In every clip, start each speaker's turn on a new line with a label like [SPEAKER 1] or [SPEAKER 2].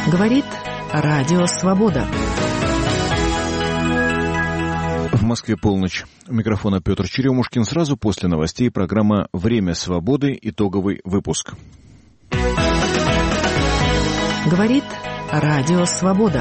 [SPEAKER 1] Говорит Радио Свобода.
[SPEAKER 2] В Москве полночь. У микрофона Петр Черемушкин. Сразу после новостей программа «Время свободы». Итоговый выпуск.
[SPEAKER 1] Говорит Радио Свобода.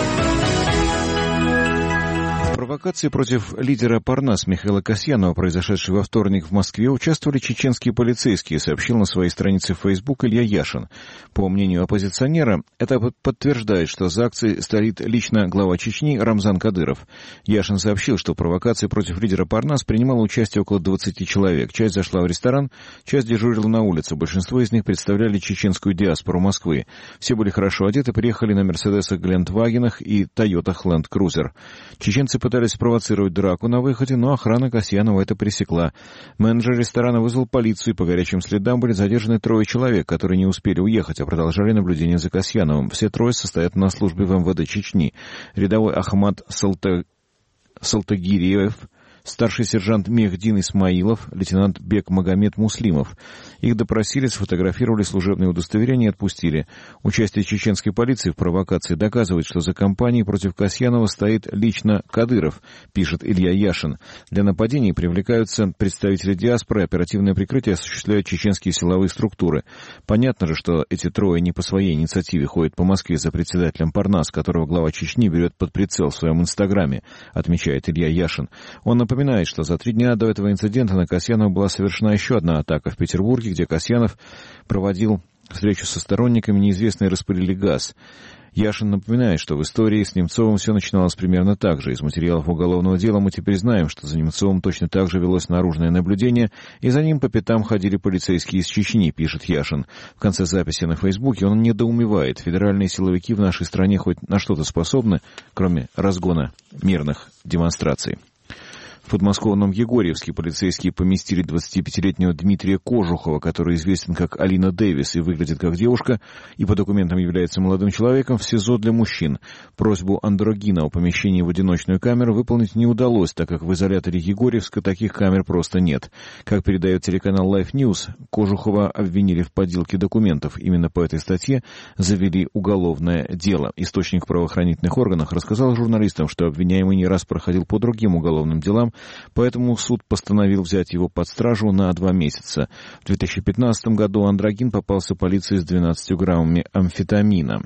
[SPEAKER 2] В провокации против лидера Парнас Михаила Касьянова, произошедшей во вторник в Москве, участвовали чеченские полицейские, сообщил на своей странице в Facebook Илья Яшин. По мнению оппозиционера, это подтверждает, что за акцией стоит лично глава Чечни Рамзан Кадыров. Яшин сообщил, что в провокации против лидера Парнас принимало участие около 20 человек. Часть зашла в ресторан, часть дежурила на улице. Большинство из них представляли чеченскую диаспору Москвы. Все были хорошо одеты, приехали на Мерседесах Гелендвагенах и Тойотах Ленд Крузер. Чеченцы пытались спровоцировать драку на выходе, но охрана Касьянова это пресекла. Менеджер ресторана вызвал полицию, и по горячим следам были задержаны 3 человек, которые не успели уехать, а продолжали наблюдение за Касьяновым. Все 3 состоят на службе в МВД Чечни. Рядовой Ахмад Салтагириев, старший сержант Мехдин Исмаилов, лейтенант Бек Магомед Муслимов. Их допросили, сфотографировали служебные удостоверения и отпустили. Участие чеченской полиции в провокации доказывает, что за кампанией против Касьянова стоит лично Кадыров, пишет Илья Яшин. Для нападений привлекаются представители диаспоры, оперативное прикрытие осуществляют чеченские силовые структуры. Понятно же, что эти 3 не по своей инициативе ходят по Москве за председателем Парнас, которого глава Чечни берет под прицел в своем инстаграме, отмечает Илья Яшин. Он напоминает, что за 3 дня до этого инцидента на Касьянова была совершена еще одна атака в Петербурге, где Касьянов проводил встречу со сторонниками, неизвестные распылили газ. Яшин напоминает, что в истории с Немцовым все начиналось примерно так же. Из материалов уголовного дела мы теперь знаем, что за Немцовым точно так же велось наружное наблюдение, и за ним по пятам ходили полицейские из Чечни, пишет Яшин. В конце записи на Фейсбуке он недоумевает. Федеральные силовики в нашей стране хоть на что-то способны, кроме разгона мирных демонстраций. В подмосковном Егорьевске полицейские поместили 25-летнего Дмитрия Кожухова, который известен как Алина Дэвис и выглядит как девушка, и по документам является молодым человеком, в СИЗО для мужчин. Просьбу андрогина о помещении в одиночную камеру выполнить не удалось, так как в изоляторе Егорьевска таких камер просто нет. Как передает телеканал Life News, Кожухова обвинили в подделке документов. Именно по этой статье завели уголовное дело. Источник в правоохранительных органах рассказал журналистам, что обвиняемый не раз проходил по другим уголовным делам, поэтому суд постановил взять его под стражу на 2 месяца. В 2015 году андрогин попался полиции с 12 граммами амфетамина.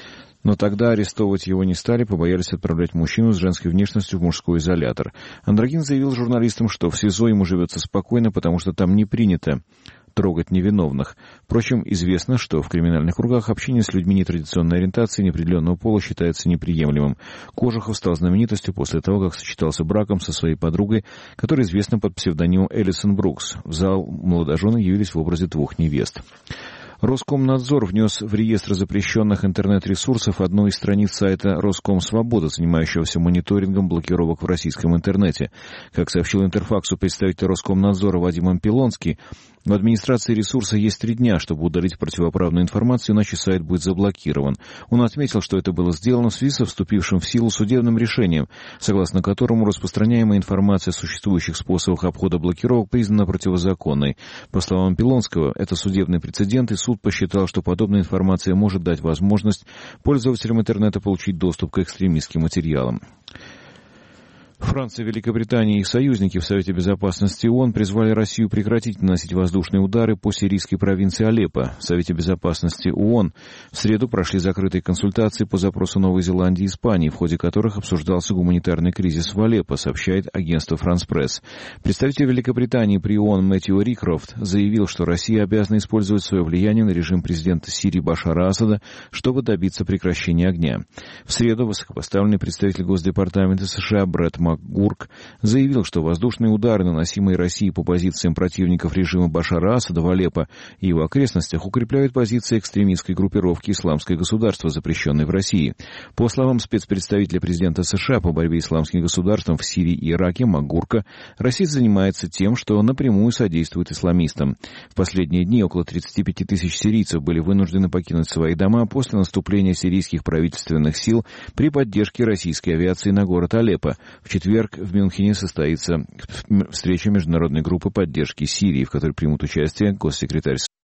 [SPEAKER 2] Но тогда арестовывать его не стали, побоялись отправлять мужчину с женской внешностью в мужской изолятор. Андрогин заявил журналистам, что в СИЗО ему живется спокойно, потому что там не принято трогать невиновных. Впрочем, известно, что в криминальных кругах общение с людьми нетрадиционной ориентации и неопределенного пола считается неприемлемым. Кожухов стал знаменитостью после того, как сочетался браком со своей подругой, которая известна под псевдонимом Элисон Брукс. В зал молодожены явились в образе 2 невест. Роскомнадзор внес в реестр запрещенных интернет-ресурсов одну из страниц сайта Роскомсвобода, занимающегося мониторингом блокировок в российском интернете. Как сообщил Интерфаксу представитель Роскомнадзора Вадим Ампилонский, в администрации ресурса есть 3 дня, чтобы удалить противоправную информацию, иначе сайт будет заблокирован. Он отметил, что это было сделано в связи со вступившим в силу судебным решением, согласно которому распространяемая информация о существующих способах обхода блокировок признана противозаконной. По словам Ампилонского, это судебный прецедент, и суд посчитал, что подобная информация может дать возможность пользователям интернета получить доступ к экстремистским материалам. Франция, Великобритания и их союзники в Совете Безопасности ООН призвали Россию прекратить наносить воздушные удары по сирийской провинции Алеппо. В Совете Безопасности ООН в среду прошли закрытые консультации по запросу Новой Зеландии и Испании, в ходе которых обсуждался гуманитарный кризис в Алеппо, сообщает агентство France Press. Представитель Великобритании при ООН Мэтью Рикрофт заявил, что Россия обязана использовать свое влияние на режим президента Сирии Башара Асада, чтобы добиться прекращения огня. В среду высокопоставленный представитель Госдепартамента США Брэд МакГурк заявил, что воздушные удары, наносимые Россией по позициям противников режима Башара Асада в Алеппо и его окрестностях, укрепляют позиции экстремистской группировки «Исламское государство», запрещенной в России. По словам спецпредставителя президента США по борьбе с исламским государством в Сирии и Ираке МакГурка, Россия занимается тем, что напрямую содействует исламистам. В последние дни около 35 тысяч сирийцев были вынуждены покинуть свои дома после наступления сирийских правительственных сил при поддержке российской авиации на город Алеппо. В четверг в Мюнхене состоится встреча международной группы поддержки Сирии, в которой примут участие госсекретарь